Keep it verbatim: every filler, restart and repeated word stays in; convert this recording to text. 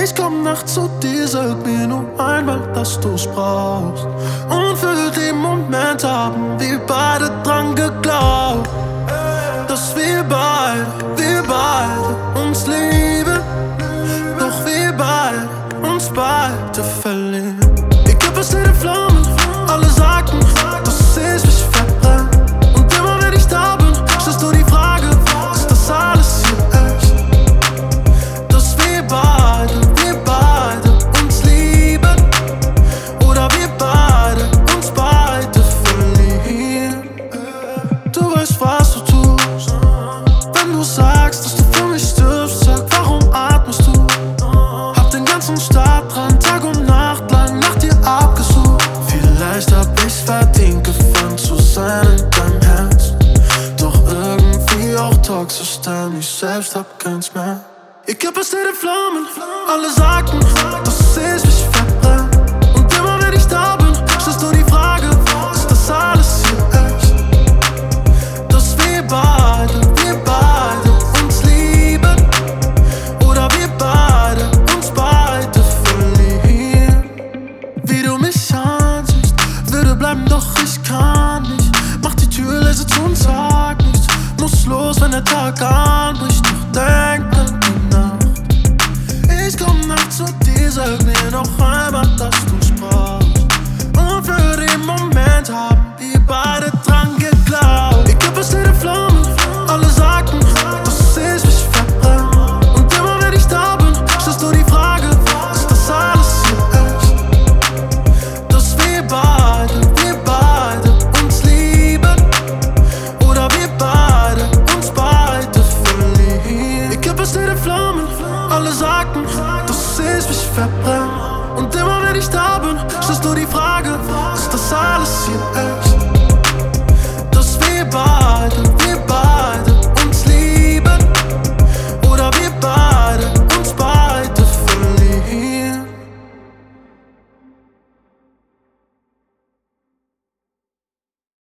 Ich komm nachts zu dir, sag mir nur einmal, dass du's brauchst. Und für den Moment haben wir beide dran geglaubt, dass wir beide, wir beide uns lieben. Doch wir beide uns beide verlieren. Ich geb es dir in Flammen, alle sagten, dass ich mich verbrenne. Und immer wenn ich da bin, stellst du die Frage, ist das alles hier echt? Dass wir beide, wir beide uns lieben. Oder wir beide uns beide verlieren. Du weißt, was du tust, wenn du sagst, dass du für mich stirbst. Sag, warum atmest du? Hab den ganzen Stadtrand Tag und Nacht lang nach dir abgesucht. Vielleicht hab ich's verdient, gefangen zu sein in deinem Herz. Doch irgendwie auch toxisch, denn ich selbst hab keins mehr. Ich geb es dir in Flammen, alle sagten, dass ich mich verbrenne. Und immer wenn ich da bin, stellst du die Frage, ist das alles hier echt? Dass wir beide, wir beide uns lieben. Oder wir beide uns beide verlieren. Wie du mich ansiehst, würde bleiben, doch ich kann nicht. Mach die Tür leise zu und sag nichts. Muss los, wenn der Tag anbricht, doch denk an die Nacht. Ich komm nachts zu dir, sag mir noch einmal, dass du's brauchst. Und für den Moment haben wir beide dran geglaubt. Ich geb es dir in Flammen, alle sagten, dass ich mich verbrenne. Und immer wenn ich da bin, stellst du die Frage, ist das alles hier echt? Dass wir beide, wir beide uns lieben. Oder wir beide uns beide verlieren. Ich geb es dir in Flammen, alle sagten, dass ich mich verbrenne. Und immer wenn ich da bin, stellst du die Frage,